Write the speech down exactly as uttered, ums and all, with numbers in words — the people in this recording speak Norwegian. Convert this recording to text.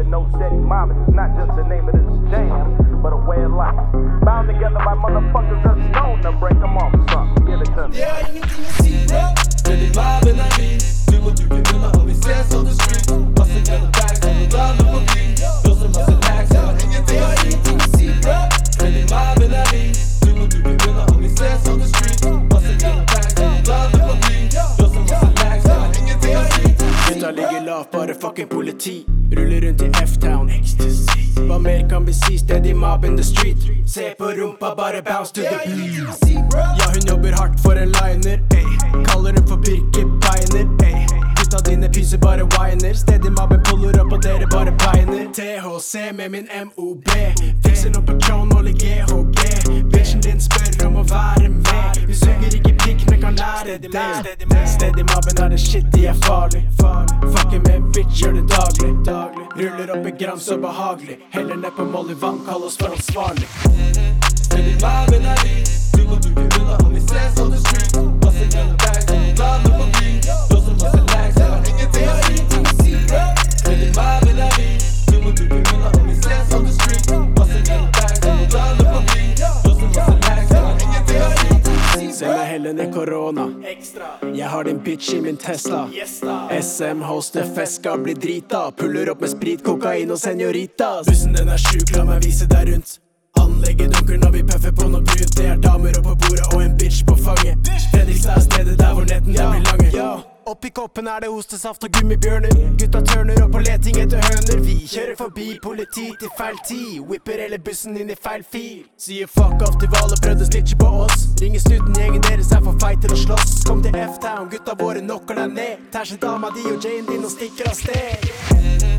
no steady mobbing. It's not just the name of this jam, but a way of life. Bound together by motherfuckers that's known to break them off something. Give it to me. Det er ingenting å si, bro. Steady mobbing er vi. Du må duke unna om vi ses on the street. Masse grønne bags, og noen damer på byen. Blåser masse lags, det er ingenting, det er ingenting å si, bro. Steady mobbing er vi. Du må duke unna om vi ses on the street. Masse grønne bags, og noen damer på byen. Blåser masse lags, det er ingenting, det er ingenting. Gutta ligger lavt, bare fucking politi. Ruller rundt i F-town. Hva mer kan vi si? Steady mob in the street. Se på rumpa, bare bounce to the beat. Ja, hun jobber hardt for en liner, ey. Kaller hun for Birkebeiner, ey. Gutta dine pyser bare whiner. Steady mobben puller opp og dere bare beiner. T H C med min M O B. Fikser noe på Tron og G H G. Bitchen din spør om å være med. Vi suger ikke pikk, men kan lære det mer. Steady mobben er det shit, de er farlig. Fucking med en bitch, gjør det daglig. Ruller opp en gram så behagelig. Heller ned på Molly vann, kall oss for ansvarlig. Steady mobben er vi. Du må duke unna om vi ses on the street. Masse grønne bags, og noen damer på byen. Blåser masse lags, det er ingenting, det er ingenting å si, bro. Steady mobben er vi. Du må duke unna om vi ses on the street. Masse grønne bags, og noen damer på byen. Blåser masse lags, det er ingenting, det er ingenting å si, bro. Se meg helle ned korona. Jeg har din bitch i min Tesla. S M hoster feska, blir drita. Puller opp med sprit, kokain og senioritas. Bussen den er sjuk, la meg vise deg rundt. Anlegget dunker når vi puffer på noe brunt. Det er damer opp på bordet og en bitch på fanget. Fredrikstad er stedet der hvor netten den blir lange. Ja. Oppi koppen er det hostesaft og gummibjørner. Gutta tørner opp på leting etter høner. Vi kjører forbi politi til feil tid. Whipper hele bussen inn i feil fil. Sier fuck off til Val og prøvde å snitche på oss. Ringer snuten, gjengen deres er for feit til å slåss. Kom til F-town, gutta våre knocker deg ned. Tær seg dama di og Jane din og stikker av sted.